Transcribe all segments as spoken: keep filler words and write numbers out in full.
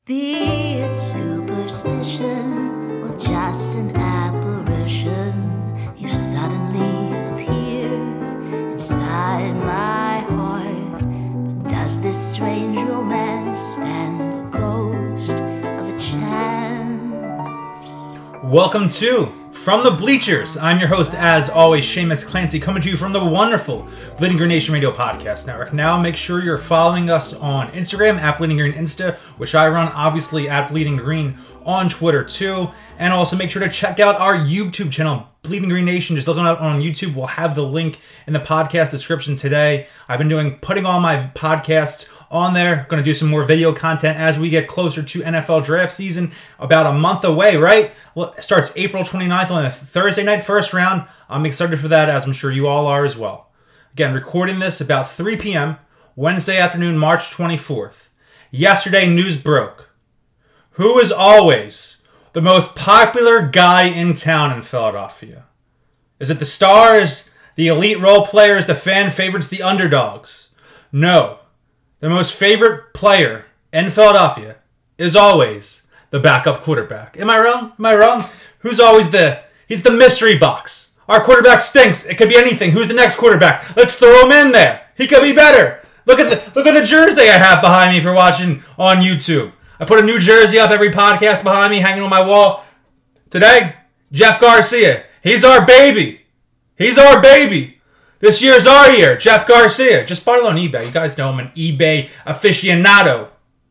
Be it superstition or just an apparition, you suddenly appear inside my heart. Does this strange romance stand the ghost of a chance? Welcome to From the Bleachers. I'm your host, as always, Seamus Clancy, coming to you from the wonderful Bleeding Green Nation Radio Podcast Network. Now, make sure you're following us on Instagram, at Bleeding Green Insta, which I run, obviously, at Bleeding Green on Twitter, too. And also make sure to check out our YouTube channel, Bleeding Green Nation. Just looking up on YouTube. We'll have the link in the podcast description today. I've been doing, putting all my podcasts on there. Going to do some more video content as we get closer to N F L draft season. About a month away, right? Well, it starts April twenty-ninth on a Thursday night first round. I'm excited for that, as I'm sure you all are as well. Again, recording this about three p.m. Wednesday afternoon, March twenty-fourth. Yesterday, news broke. Who is always the most popular guy in town in Philadelphia? Is it the stars, the elite role players, the fan favorites, the underdogs? No. The most favorite player in Philadelphia is always the backup quarterback. Am I wrong? Am I wrong? Who's always the... He's the mystery box. Our quarterback stinks. It could be anything. Who's the next quarterback? Let's throw him in there. He could be better. Look at the look at the jersey I have behind me for watching on YouTube. I put a new jersey up every podcast behind me, hanging on my wall. Today, Jeff Garcia. He's our baby. He's our baby. This year's our year. Jeff Garcia. Just bought it on eBay. You guys know I'm an eBay aficionado.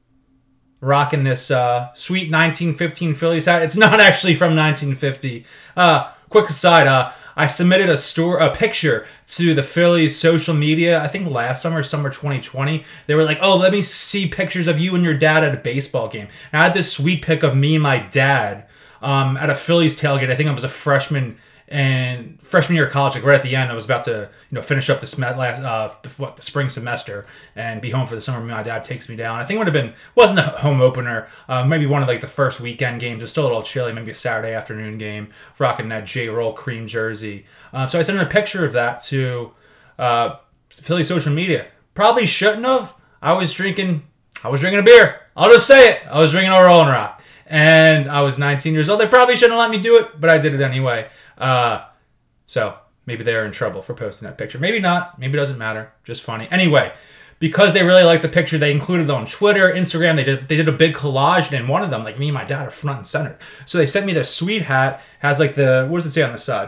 Rocking this uh, sweet nineteen fifteen Phillies hat. It's not actually from nineteen fifty. Uh, quick aside, uh, I submitted a store, a picture to the Phillies social media, I think last summer, summer twenty twenty. They were like, oh, let me see pictures of you and your dad at a baseball game. And I had this sweet pic of me and my dad um, at a Phillies tailgate. I think I was a freshman and freshman year of college, like right at the end. I was about to, you know, finish up the sem- last, uh, the, what, the spring semester and be home for the summer. My dad takes me down. I think it would have been, wasn't a home opener, uh, maybe one of like the first weekend games. It was still a little chilly, maybe a Saturday afternoon game, rocking that J-Roll cream jersey. Uh, so I sent him a picture of that to uh, Philly social media. Probably shouldn't have. I was drinking, I was drinking a beer. I'll just say it. I was drinking a Rolling Rock. And I was nineteen years old. They probably shouldn't have let me do it, but I did it anyway. Uh, so maybe they're in trouble for posting that picture. Maybe not. Maybe it doesn't matter. Just funny. Anyway, because they really liked the picture, they included it on Twitter, Instagram. They did they did a big collage, and one of them, like me and my dad, are front and center. So they sent me this sweet hat. Has like the, what does it say on the side?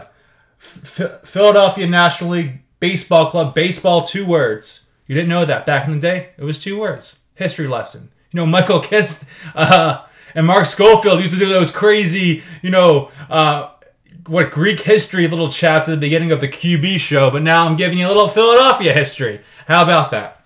F- Philadelphia National League Baseball Club. Baseball, two words. You didn't know that back in the day? It was two words. History lesson. You know, Michael Kist uh, and Mark Schofield used to do those crazy, you know, uh, what Greek history little chats at the beginning of the Q B show, but now I'm giving you a little Philadelphia history. How about that?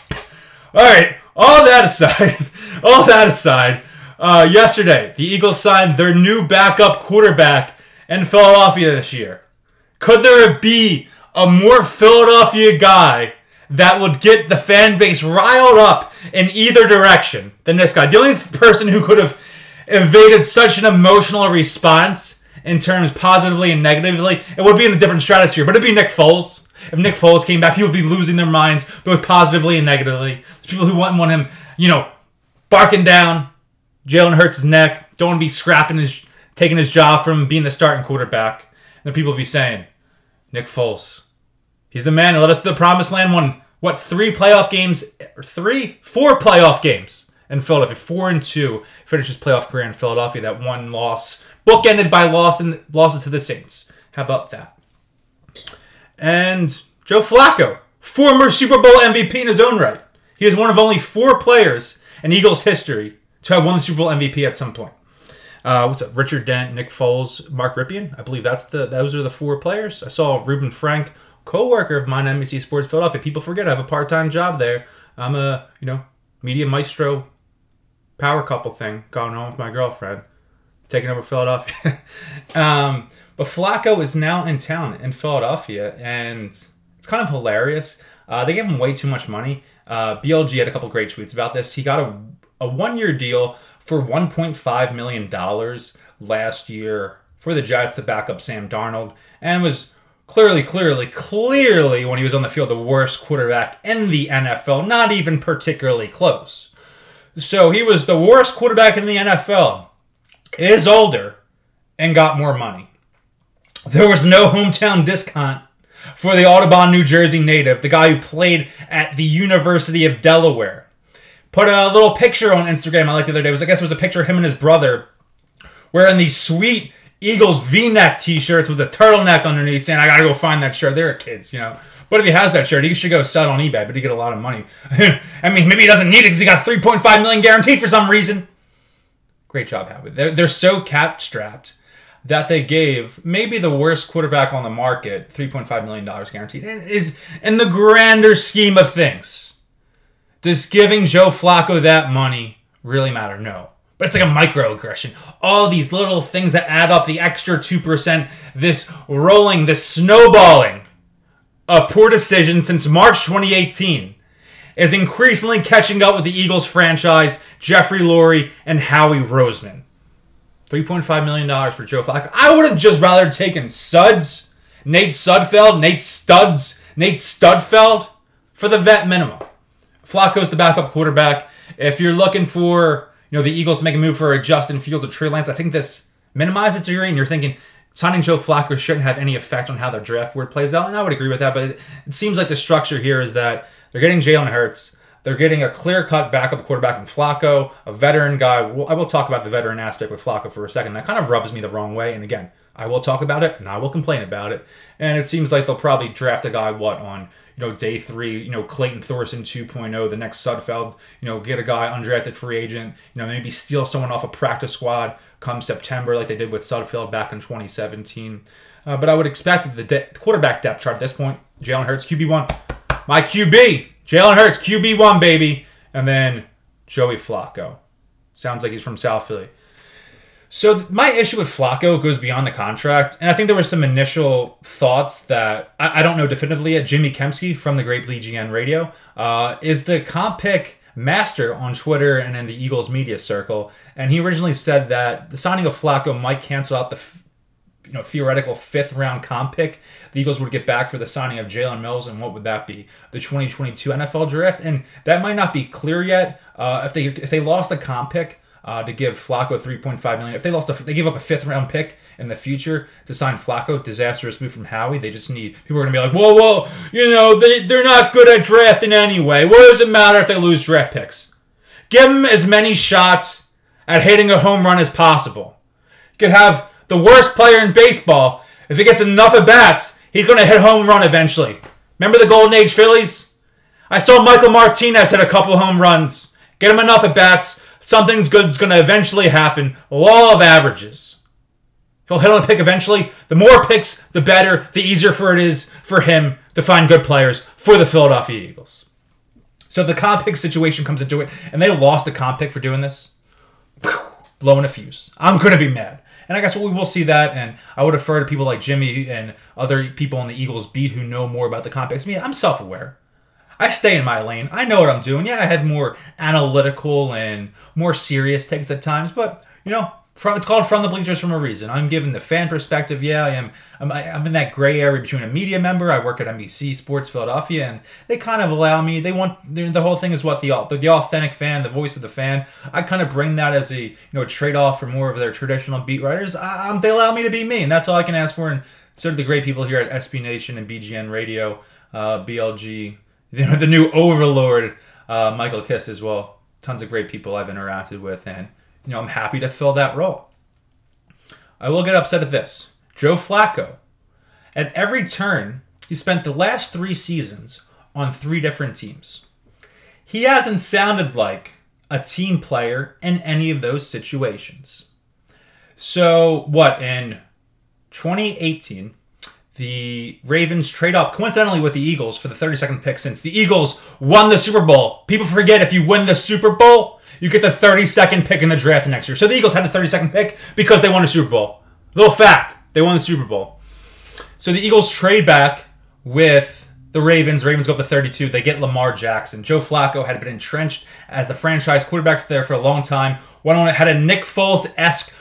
All right, all that aside, all that aside, uh, yesterday, the Eagles signed their new backup quarterback in Philadelphia this year. Could there be a more Philadelphia guy that would get the fan base riled up in either direction than this guy? The only person who could have evaded such an emotional response in terms positively and negatively, it would be in a different stratosphere, but it'd be Nick Foles. If Nick Foles came back, people would be losing their minds, both positively and negatively. There's people who want, want him, you know, barking down Jalen Hurts' neck, don't want to be scrapping his, taking his job from being the starting quarterback. And then people would be saying, Nick Foles, he's the man who led us to the promised land, won, what, three playoff games, or three? Four playoff games in Philadelphia. Four and two, finished his playoff career in Philadelphia, that one loss, bookended by loss and losses to the Saints. How about that? And Joe Flacco, former Super Bowl M V P in his own right. He is one of only four players in Eagles history to have won the Super Bowl M V P at some point. Uh, what's up? Richard Dent, Nick Foles, Mark Rypien. I believe that's the those are the four players. I saw Reuben Frank, co-worker of mine, N B C Sports Philadelphia. People forget I have a part-time job there. I'm a, you know, media maestro power couple thing going on with my girlfriend. Taking over Philadelphia. um, but Flacco is now in town in Philadelphia, and it's kind of hilarious. Uh, they gave him way too much money. Uh, B L G had a couple great tweets about this. He got a, a one-year deal for one point five million dollars last year for the Jets to back up Sam Darnold, and was clearly, clearly, clearly, when he was on the field, the worst quarterback in the N F L. Not even particularly close. So he was the worst quarterback in the N F L, is older, and got more money. There was no hometown discount for the Audubon, New Jersey native, the guy who played at the University of Delaware. Put a little picture on Instagram I liked the other day. It was, I guess it was a picture of him and his brother wearing these sweet Eagles V-neck t-shirts with a turtleneck underneath, saying, I gotta go find that shirt. They're kids, you know. But if he has that shirt, he should go sell it on eBay, but he get a lot of money. I mean, maybe he doesn't need it because he got three point five million dollars guaranteed for some reason. Great job, Howie. They're, they're so cap-strapped that they gave maybe the worst quarterback on the market three point five million dollars guaranteed. And is in the grander scheme of things, does giving Joe Flacco that money really matter? No. But it's like a microaggression. All these little things that add up, the extra two percent, this rolling, this snowballing of poor decisions since March twenty eighteen is increasingly catching up with the Eagles franchise, Jeffrey Lurie, and Howie Roseman. three point five million dollars for Joe Flacco. I would have just rather taken Suds, Nate Sudfeld, Nate Studs, Nate Studfeld for the vet minimum. Flacco's the backup quarterback. If you're looking for, you know, the Eagles to make a move for a Justin Fields or Trey Lance, I think this minimizes to your and you're thinking signing Joe Flacco shouldn't have any effect on how their draft board plays out, and I would agree with that, but it, it seems like the structure here is that they're getting Jalen Hurts, they're getting a clear-cut backup quarterback in Flacco, a veteran guy. Well, I will talk about the veteran aspect with Flacco for a second. That kind of rubs me the wrong way, and again, I will talk about it, and I will complain about it, and it seems like they'll probably draft a guy, what, on you know, day three, you know, Clayton Thorson two point oh, the next Sudfeld, you know, get a guy undrafted free agent, you know, maybe steal someone off a practice squad come September like they did with Sudfeld back in twenty seventeen. Uh, but I would expect that the de- quarterback depth chart at this point, Jalen Hurts, Q B one. My Q B, Jalen Hurts, Q B one, baby. And then Joey Flacco. Sounds like he's from South Philly. So my issue with Flacco goes beyond the contract, and I think there were some initial thoughts that I, I don't know definitively yet. Jimmy Kempski from the Great B G N Radio uh, is the comp pick master on Twitter and in the Eagles media circle, and he originally said that the signing of Flacco might cancel out the you know theoretical fifth round comp pick the Eagles would get back for the signing of Jalen Mills, and what would that be? The twenty twenty-two N F L draft, and that might not be clear yet. Uh, if they if they lost a comp pick. Uh, to give Flacco three point five million dollars. If they lost, a, they give up a fifth round pick in the future to sign Flacco, disastrous move from Howie. They just need people are gonna be like, whoa, whoa, you know they they're not good at drafting anyway. What does it matter if they lose draft picks? Give them as many shots at hitting a home run as possible. You could have the worst player in baseball. If he gets enough at bats, he's gonna hit home run eventually. Remember the Golden Age Phillies? I saw Michael Martinez hit a couple home runs. Get him enough at bats. Something's good's going to eventually happen. Law of averages. He'll hit on a pick eventually. The more picks, the better. The easier for it is for him to find good players for the Philadelphia Eagles. So if the comp pick situation comes into it, and they lost the comp pick for doing this, blowing a fuse. I'm going to be mad. And I guess we will see that, and I would refer to people like Jimmy and other people on the Eagles beat who know more about the comp picks. I mean, I'm self-aware. I stay in my lane. I know what I'm doing. Yeah, I have more analytical and more serious takes at times, but, you know, from it's called From the Bleachers from a reason. I'm giving the fan perspective. Yeah, I am. I'm, I'm in that gray area between a media member. I work at N B C Sports Philadelphia, and they kind of allow me. They want the whole thing is what the the, the authentic fan, the voice of the fan. I kind of bring that as a you know trade off for more of their traditional beat writers. I, um, they allow me to be me, and that's all I can ask for. And sort of the great people here at S B Nation and B G N Radio, uh, B L G. You know, the new overlord, uh, Michael Kist as well. Tons of great people I've interacted with, and you know I'm happy to fill that role. I will get upset at this. Joe Flacco. At every turn, he spent the last three seasons on three different teams. He hasn't sounded like a team player in any of those situations. So, what, in twenty eighteen... the Ravens trade up, coincidentally, with the Eagles for the thirty-second pick since the Eagles won the Super Bowl. People forget if you win the Super Bowl, you get the thirty-second pick in the draft next year. So the Eagles had the thirty-second pick because they won the Super Bowl. Little fact, they won the Super Bowl. So the Eagles trade back with the Ravens. Ravens go up to thirty-two. They get Lamar Jackson. Joe Flacco had been entrenched as the franchise quarterback there for a long time. Went on, had a Nick Foles-esque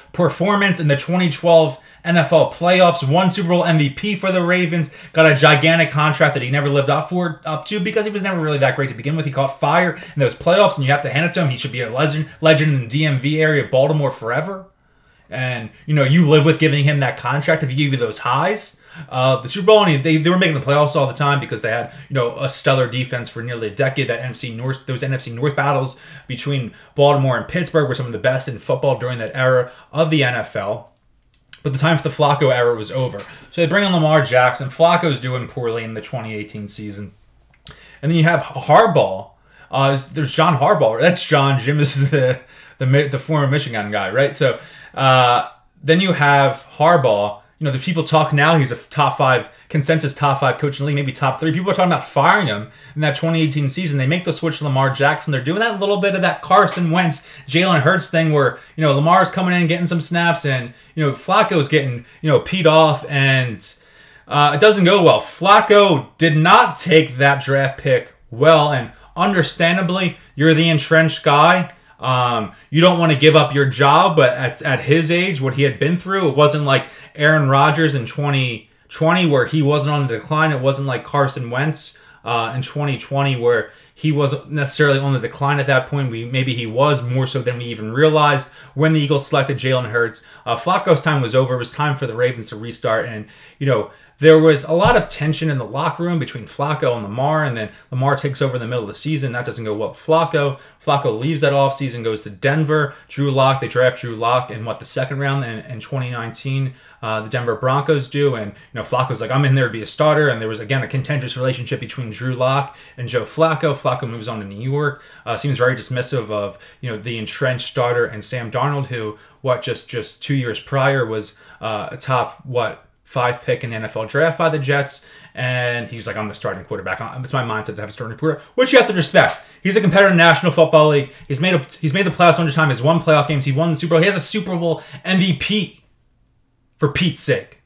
performance in the twenty twelve N F L playoffs, won Super Bowl M V P for the Ravens, got a gigantic contract that he never lived up for up to because he was never really that great to begin with. He caught fire in those playoffs, and you have to hand it to him. He should be a legend, legend in the D M V area, Baltimore forever. And, you know, you live with giving him that contract if he gave you those highs. Uh, the Super Bowl, and they, they were making the playoffs all the time because they had, you know, a stellar defense for nearly a decade. That N F C North, those N F C North battles between Baltimore and Pittsburgh were some of the best in football during that era of the N F L. But the time for the Flacco era was over. So they bring in Lamar Jackson. Flacco's doing poorly in the twenty eighteen season. And then you have Harbaugh. Uh, there's John Harbaugh. That's John. Jim is the, the, the former Michigan guy, right? So uh, then you have Harbaugh. You know, the people talk now, he's a top five, consensus top five coach in the league, maybe top three. People are talking about firing him in that twenty eighteen season. They make the switch to Lamar Jackson. They're doing that little bit of that Carson Wentz, Jalen Hurts thing where, you know, Lamar's coming in and getting some snaps and, you know, Flacco's getting, you know, peed off and uh, it doesn't go well. Flacco did not take that draft pick well, and understandably, you're the entrenched guy. Um, you don't want to give up your job, but at, at his age, what he had been through, it wasn't like Aaron Rodgers in twenty twenty where he wasn't on the decline. It wasn't like Carson Wentz uh, in twenty twenty where he wasn't necessarily on the decline at that point. We Maybe he was more so than we even realized when the Eagles selected Jalen Hurts. Uh, Flacco's time was over. It was time for the Ravens to restart. And, you know, there was a lot of tension in the locker room between Flacco and Lamar, and then Lamar takes over in the middle of the season. That doesn't go well with Flacco. Flacco leaves that offseason, goes to Denver. Drew Lock, they draft Drew Lock in, what, the second round in, in twenty nineteen. Uh, the Denver Broncos do, and, you know, Flacco's like, I'm in there to be a starter, and there was, again, a contentious relationship between Drew Lock and Joe Flacco. Flacco moves on to New York, uh, seems very dismissive of, you know, the entrenched starter and Sam Darnold, who, what, just, just two years prior was uh, a top, what, five pick in the N F L draft by the Jets, and he's like, I'm the starting quarterback. It's my mindset to have a starting quarterback, which you have to respect. He's a competitor in the National Football League. He's made a, he's made the playoffs one hundred times. He's won playoff games. He won the Super Bowl. He has a Super Bowl M V P, for Pete's sake.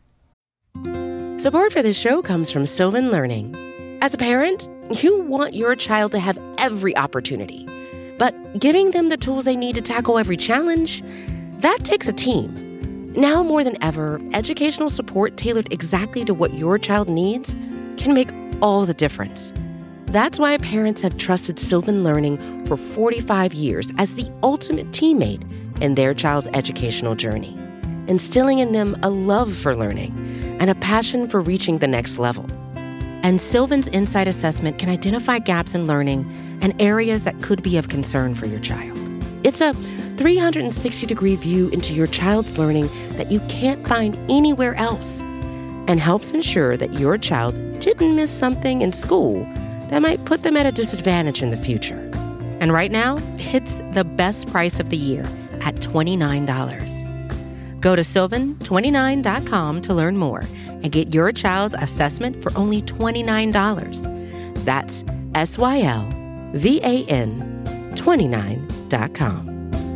Support for this show comes from Sylvan Learning. As a parent, you want your child to have every opportunity, but giving them the tools they need to tackle every challenge, that takes a team. Now more than ever, educational support tailored exactly to what your child needs can make all the difference. That's why parents have trusted Sylvan Learning for forty-five years as the ultimate teammate in their child's educational journey, instilling in them a love for learning and a passion for reaching the next level. And Sylvan's Insight Assessment can identify gaps in learning and areas that could be of concern for your child. It's a three hundred sixty degree view into your child's learning that you can't find anywhere else, and helps ensure that your child didn't miss something in school that might put them at a disadvantage in the future. And right now, it's the best price of the year at twenty-nine dollars. Go to sylvan twenty-nine dot com to learn more and get your child's assessment for only twenty-nine dollars. That's S Y L V A N twenty-nine dot com.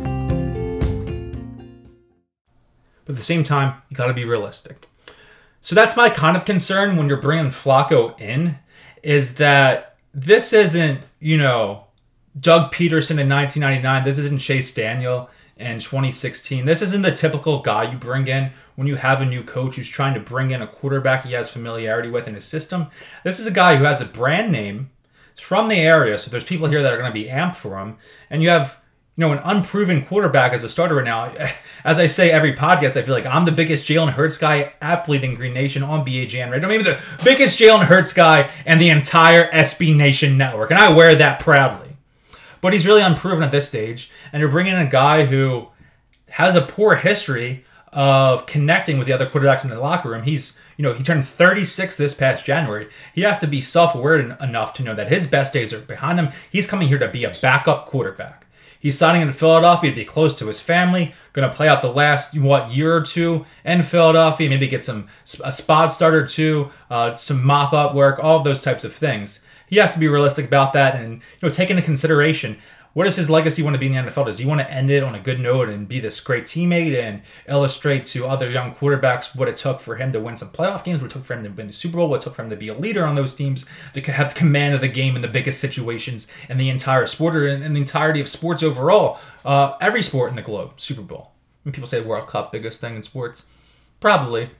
But at the same time, you got to be realistic. So that's my kind of concern when you're bringing Flacco in, is that this isn't, you know, Doug Peterson in nineteen ninety-nine. This isn't Chase Daniel in twenty sixteen. This isn't the typical guy you bring in when you have a new coach who's trying to bring in a quarterback he has familiarity with in his system. This is a guy who has a brand name. It's from the area, so there's people here that are going to be amped for him. And you have, you know, an unproven quarterback as a starter right now. As I say every podcast, I feel like I'm the biggest Jalen Hurts guy at Bleeding Green Nation on B A J N Radio. Maybe the biggest Jalen Hurts guy and the entire S B Nation network. And I wear that proudly. But he's really unproven at this stage. And you're bringing in a guy who has a poor history of connecting with the other quarterbacks in the locker room. He's, you know, he turned thirty-six this past January. He has to be self-aware enough to know that his best days are behind him. He's coming here to be a backup quarterback. He's signing in Philadelphia to be close to his family, going to play out the last, what, year or two in Philadelphia, maybe get some a spot starter too, uh, some mop-up work, all of those types of things. He has to be realistic about that and, you know, take into consideration, what does his legacy want to be in the N F L? Does he want to end it on a good note and be this great teammate and illustrate to other young quarterbacks what it took for him to win some playoff games, what it took for him to win the Super Bowl, what it took for him to be a leader on those teams, to have command of the game in the biggest situations in the entire sport or in the entirety of sports overall, uh, every sport in the globe, Super Bowl. when people say World Cup, biggest thing in sports, probably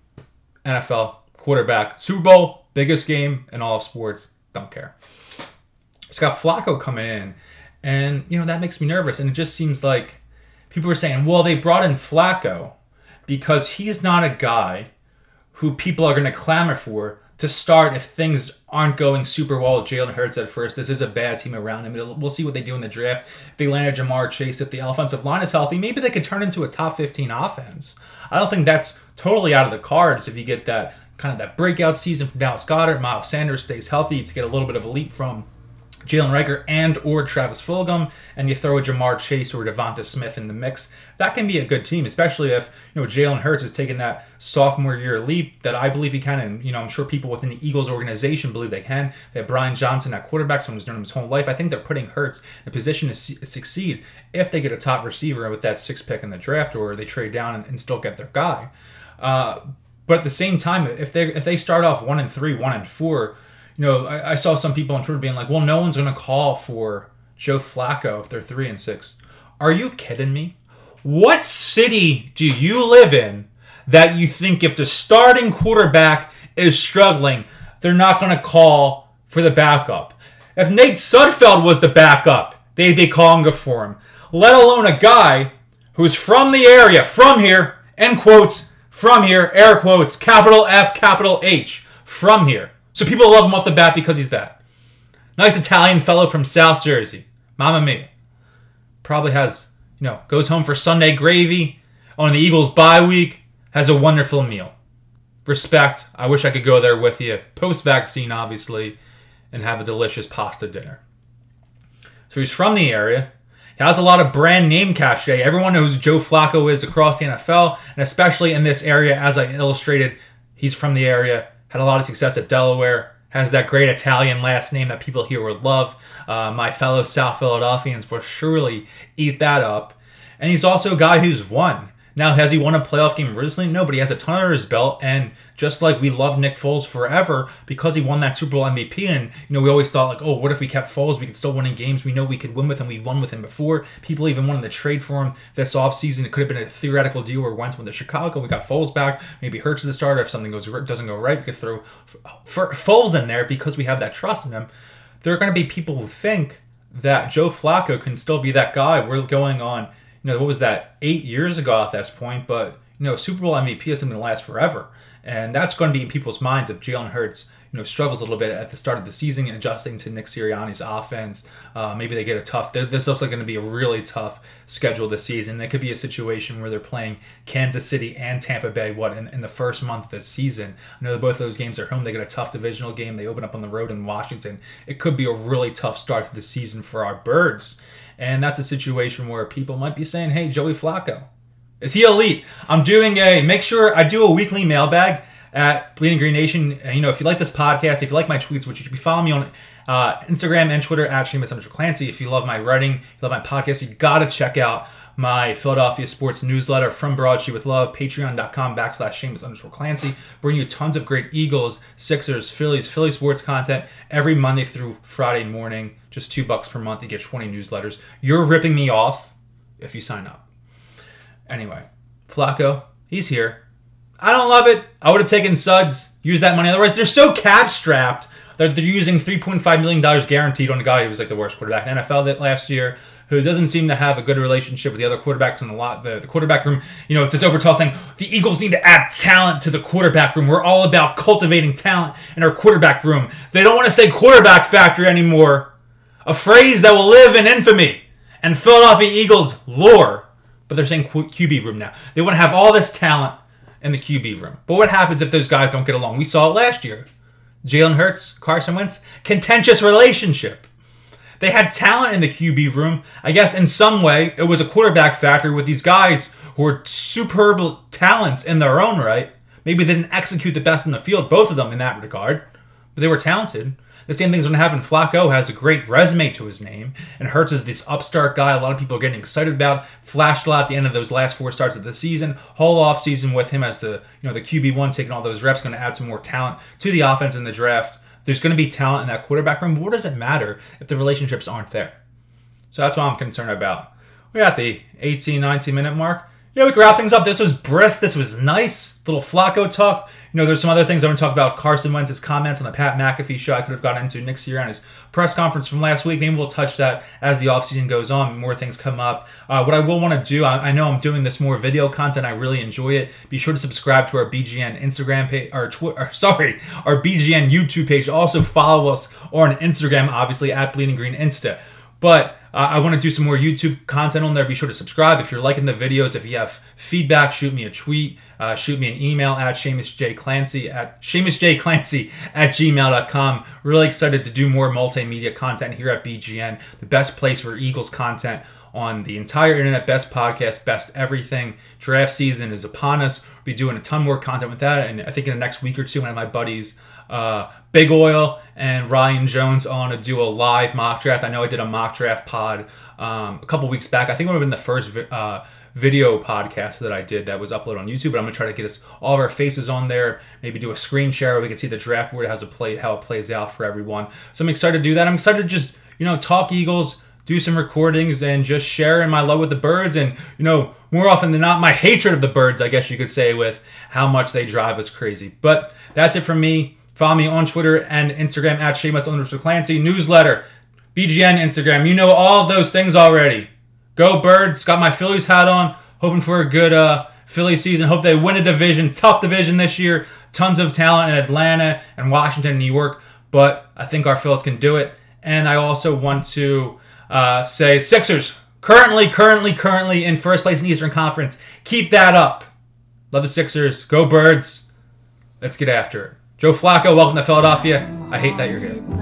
N F L quarterback. Super Bowl, biggest game in all of sports. Don't care. It's got Flacco coming in, and you know that makes me nervous. And it just seems like people are saying, well, they brought in Flacco because he's not a guy who people are going to clamor for to start if things aren't going super well with Jalen Hurts at first. This is a bad team around him. We'll see what they do in the draft. If they land Jamar Chase, if the offensive line is healthy, maybe they could turn into a top fifteen offense. I don't think that's totally out of the cards if you get that kind of that breakout season from Dallas Goedert, Miles Sanders stays healthy to get a little bit of a leap from Jalen Reagor and or Travis Fulgham, and you throw a Jamar Chase or Devonta Smith in the mix. That can be a good team, especially if you know Jalen Hurts has taken that sophomore year leap that I believe he can. And you know, I'm sure people within the Eagles organization believe they can. They have Brian Johnson at quarterback, someone who's known him his whole life. I think they're putting Hurts in a position to su- succeed if they get a top receiver with that sixth pick in the draft, or they trade down and, and still get their guy. Uh, but at the same time, if they if they start off one and three, one and four. You know, I, I saw some people on Twitter being like, well, no one's going to call for Joe Flacco if they're three and six. Are you kidding me? What city do you live in that you think if the starting quarterback is struggling, they're not going to call for the backup? If Nate Sudfeld was the backup, they'd be calling for him. Let alone a guy who's from the area, from here, end quotes, from here, air quotes, capital F, capital H, from here. So people love him off the bat because he's that. Nice Italian fellow from South Jersey. Mamma mia. Probably has, you know, goes home for Sunday gravy on the Eagles bye week, has a wonderful meal. Respect. I wish I could go there with you. Post-vaccine, obviously, and have a delicious pasta dinner. So he's from the area. He has a lot of brand name cachet. Everyone knows who Joe Flacco is across the N F L, and especially in this area, as I illustrated, he's from the area. Had a lot of success at Delaware, has that great Italian last name that people here would love. Uh, my fellow South Philadelphians will surely eat that up. And he's also a guy who's won. Now, has he won a playoff game recently? No, but he has a ton under his belt. And just like we love Nick Foles forever because he won that Super Bowl M V P. And, you know, we always thought like, oh, what if we kept Foles? We could still win in games. We know we could win with him. We've won with him before. People even wanted to trade for him this offseason. It could have been a theoretical deal where Wentz went to Chicago. We got Foles back. Maybe Hurts is the starter. If something goes doesn't go right, we could throw Foles in there because we have that trust in him. There are going to be people who think that Joe Flacco can still be that guy. We're going on, you know, what was that, eight years ago at this point, but, you know, Super Bowl M V P is something to last forever. And that's going to be in people's minds if Jalen Hurts, you know, struggles a little bit at the start of the season, adjusting to Nick Sirianni's offense. Uh, maybe they get a tough, this looks like going to be a really tough schedule this season. There could be a situation where they're playing Kansas City and Tampa Bay, what, in, in the first month of this season. I know that both of those games are home. They get a tough divisional game. They open up on the road in Washington. It could be a really tough start to the season for our Birds. And that's a situation where people might be saying, hey, Joey Flacco, is he elite? I'm doing a, make sure I do a weekly mailbag at Bleeding Green Nation. You know, if you like this podcast, if you like my tweets, which you should be following me on uh, Instagram and Twitter at Seamus underscore Clancy. If you love my writing, you love my podcast, you got to check out my Philadelphia sports newsletter from Broadsheet with Love, patreon.com backslash Seamus underscore Clancy. Bring you tons of great Eagles, Sixers, Phillies, Philly sports content every Monday through Friday morning. Just two bucks per month. You get twenty newsletters. You're ripping me off if you sign up. Anyway, Flacco, he's here. I don't love it. I would have taken Suggs, used that money. Otherwise, they're so cap strapped that they're using three point five million dollars guaranteed on a guy who was like the worst quarterback in the N F L that last year, who doesn't seem to have a good relationship with the other quarterbacks in the lot. The, the quarterback room, you know, it's this overtall thing. The Eagles need to add talent to the quarterback room. We're all about cultivating talent in our quarterback room. They don't want to say quarterback factory anymore. A phrase that will live in infamy and Philadelphia Eagles lore. But they're saying Q B room now. They want to have all this talent in the Q B room. But what happens if those guys don't get along? We saw it last year. Jalen Hurts, Carson Wentz, contentious relationship. They had talent in the Q B room. I guess in some way, it was a quarterback factory with these guys who were superb talents in their own right. Maybe they didn't execute the best in the field, both of them in that regard. But they were talented. The same thing's going to happen. Flacco has a great resume to his name, and Hurts is this upstart guy a lot of people are getting excited about. Flashed a lot at the end of those last four starts of the season. Whole off season with him as the you know the Q B one, taking all those reps, going to add some more talent to the offense in the draft. There's going to be talent in that quarterback room, but what does it matter if the relationships aren't there? So that's what I'm concerned about. We're at the eighteen, nineteen minute mark. Yeah, we can wrap things up. This was brisk. This was nice. Little Flacco talk. You know, there's some other things I want to talk about. Carson Wentz's comments on the Pat McAfee show I could have gotten into Nick Sirianni's his press conference from last week. Maybe we'll touch that as the offseason goes on. More things come up. Uh, what I will want to do, I, I know I'm doing this more video content. I really enjoy it. Be sure to subscribe to our B G N Instagram page, or, tw- or sorry, our B G N YouTube page. Also follow us on Instagram, obviously, at Bleeding Green Insta. But uh, I want to do some more YouTube content on there. Be sure to subscribe. If you're liking the videos, if you have feedback, shoot me a tweet. Uh, shoot me an email at Seamus J. Clancy at Seamus J. Clancy at gmail dot com. Really excited to do more multimedia content here at B G N. The best place for Eagles content on the entire internet. Best podcast, best everything. Draft season is upon us. We'll be doing a ton more content with that. And I think in the next week or two, one of my buddies, uh, Big Oil and Ryan Jones, on to do a live mock draft. I know I did a mock draft pod um, a couple weeks back. I think it would have been the first vi- uh, video podcast that I did that was uploaded on YouTube, but I'm going to try to get us all of our faces on there, maybe do a screen share where we can see the draft board, how it, play, how it plays out for everyone. So I'm excited to do that. I'm excited to just, you know, talk Eagles, do some recordings, and just share in my love with the Birds, and, you know, more often than not, my hatred of the Birds, I guess you could say, with how much they drive us crazy. But that's it from me. Follow me on Twitter and Instagram at Seamus underscore Clancy. Newsletter, B G N Instagram. You know all of those things already. Go Birds. Got my Phillies hat on. Hoping for a good uh, Philly season. Hope they win a division. Tough division this year. Tons of talent in Atlanta and Washington and New York. But I think our Phillies can do it. And I also want to uh, say Sixers. Currently, currently, currently in first place in the Eastern Conference. Keep that up. Love the Sixers. Go Birds. Let's get after it. Joe Flacco, welcome to Philadelphia. I hate that you're here.